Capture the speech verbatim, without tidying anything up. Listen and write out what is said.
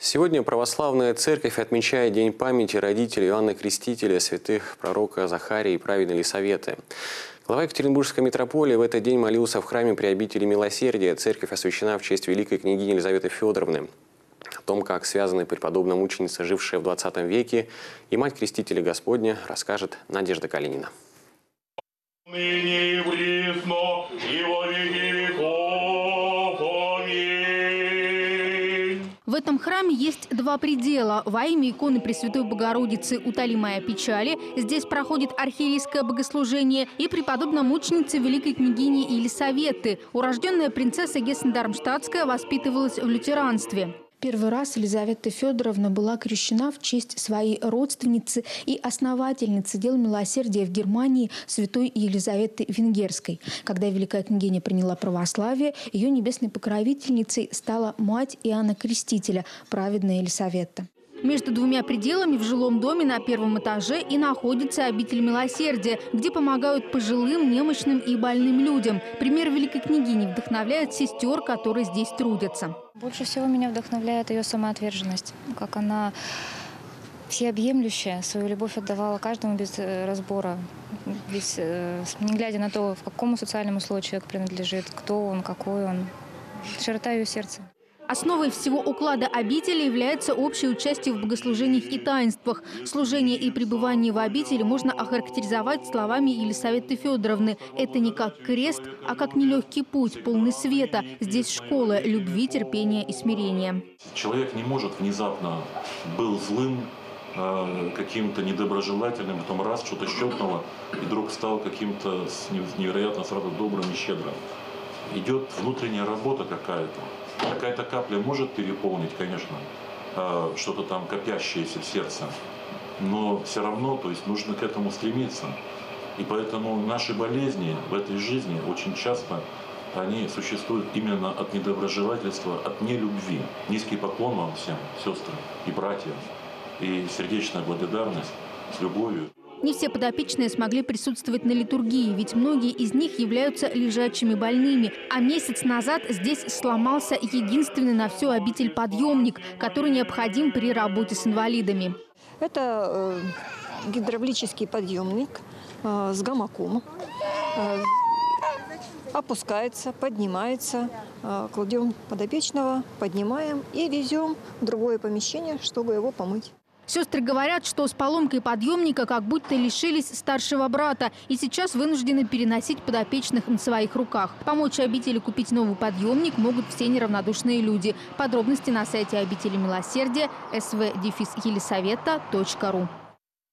Сегодня православная церковь отмечает День памяти родителей Иоанна Крестителя, святых пророка Захария и праведной Елисаветы. Глава Екатеринбургской митрополии в этот день молился в храме при обители Милосердия. Церковь освящена в честь великой княгини Елизаветы Федоровны. О том, как связаны преподобная мученица, жившая в двадцатом веке, и мать Крестителя Господня, расскажет Надежда Калинина. Ныне и присно, и во веки веков. Аминь. В этом храме есть два предела. Во имя иконы Пресвятой Богородицы «Утоли моя печали» здесь проходит архиерейское богослужение, и преподобная мученица великой княгини Елисаветы. Урожденная принцесса Гессен-Дармштадтская воспитывалась в лютеранстве. Первый раз Елизавета Федоровна была крещена в честь своей родственницы и основательницы дел милосердия в Германии святой Елизаветы Венгерской. Когда великая княгиня приняла православие, ее небесной покровительницей стала мать Иоанна Крестителя, праведная Елисавета. Между двумя пределами в жилом доме на первом этаже и находится обитель Милосердия, где помогают пожилым, немощным и больным людям. Пример великой княгини вдохновляет сестер, которые здесь трудятся. Больше всего меня вдохновляет ее самоотверженность, как она всеобъемлющая, свою любовь отдавала каждому без разбора, без, не глядя на то, в какому социальному слою человек принадлежит, кто он, какой он. Широта ее сердца. Основой всего уклада обители является общее участие в богослужениях и таинствах. Служение и пребывание в обители можно охарактеризовать словами Елисаветы Федоровны. Это не как крест, а как нелегкий путь, полный света. Здесь школа любви, терпения и смирения. Человек не может внезапно был злым, каким-то недоброжелательным, потом раз что-то щелкнуло, и вдруг стал каким-то невероятно сразу добрым и щедрым. Идет внутренняя работа какая-то. Какая-то капля может переполнить, конечно, что-то там копящееся в сердце, но все равно, то есть нужно к этому стремиться. И поэтому наши болезни в этой жизни очень часто они существуют именно от недоброжелательства, от нелюбви. Низкий поклон вам всем, сестры и братья, и сердечная благодарность с любовью. Не все подопечные смогли присутствовать на литургии, ведь многие из них являются лежачими больными. А месяц назад здесь сломался единственный на всю обитель подъемник, который необходим при работе с инвалидами. Это э, гидравлический подъемник э, с гамаком. Э, опускается, поднимается, э, кладем подопечного, поднимаем и везем в другое помещение, чтобы его помыть. Сестры говорят, что с поломкой подъемника как будто лишились старшего брата и сейчас вынуждены переносить подопечных на своих руках. Помочь обители купить новый подъемник могут все неравнодушные люди. Подробности на сайте обители Милосердия эс вэ дефис елисавета точка ру.